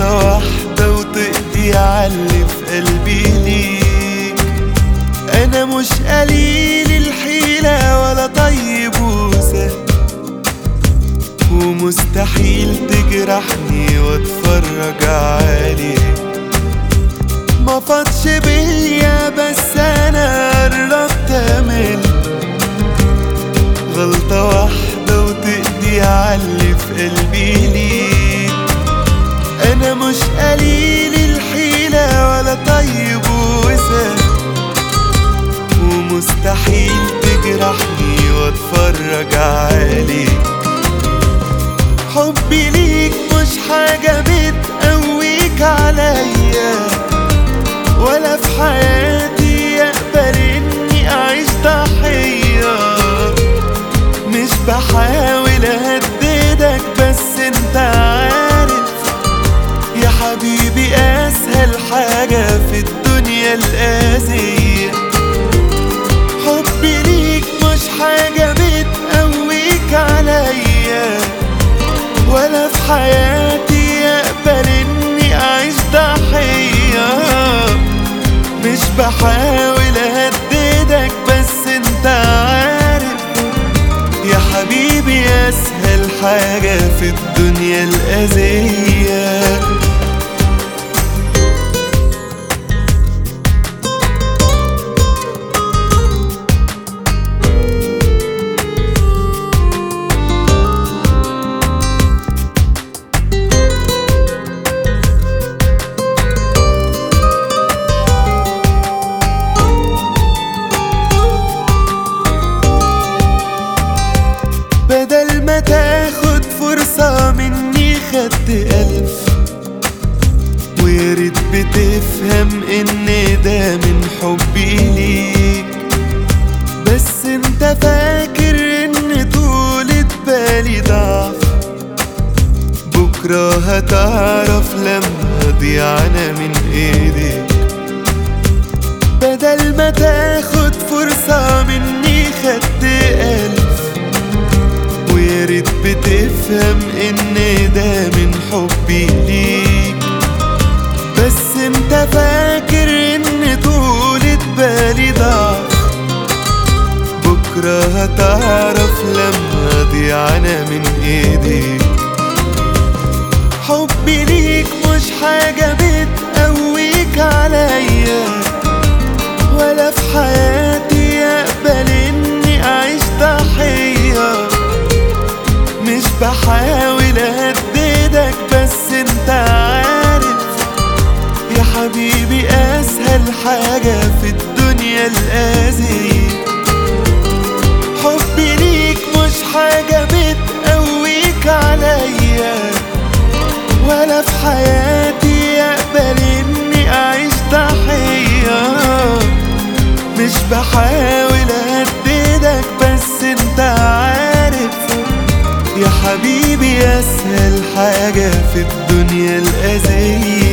غلطة واحدة وتقضي عاللي في قلبي ليك. أنا مش قليل الحيلة ولا طيب وسهل، ومستحيل تجرحني واتفرج عليك. ما فاضش بيا بس أنا قربت أمل، غلطة واحدة وتقضي عاللي في قلبي ليك. أنا مش قليل الحيلة ولا طيب وسهل، ومستحيل تجرحني واتفرج عليك. حبي ليك مش حاجة بتقويك عليا، ولا في حياتي أقبل إني أعيش ضحية. مش بحاول أهددك بس انت عارف يا حبيبي أسهل حاجة في الدنيا الأذية. حبي ليك مش حاجة بتقويك عليا، ولا في حياتي أقبل إني أعيش ضحية. مش بحاول أهددك بس انت عارف يا حبيبي أسهل حاجة في الدنيا الأذية. بدل ما تاخد فرصة مني خدت 1000، وياريت بتفهم ان ده من حبي ليك. بس انت فاكر ان طولة بالي ضعف، بكرة هتعرف لما اضيع انا من ايديك. بدل ما تاخد فرصة مني خدت 1000، وياريت بتفهم ان ده من حبي ليك. بس انت فاكر ان طولة بالي ضعف، بكرة هتعرف لما اضيع انا من ايديك. حبي ليك مش حاجة بتقويك عليا، ولا في حياتي اقبل اني اعيش ضحية. مش بحاول أهددك بس انت عارف يا حبيبي أسهل حاجة في الدنيا الأذية. حبي ليك مش حاجة بتقويك عليا، ولا في حياتي أقبل إني أعيش ضحية. مش بحاول أهددك بس انت عارف يا حبيبي أسهل حاجة في الدنيا الأذية.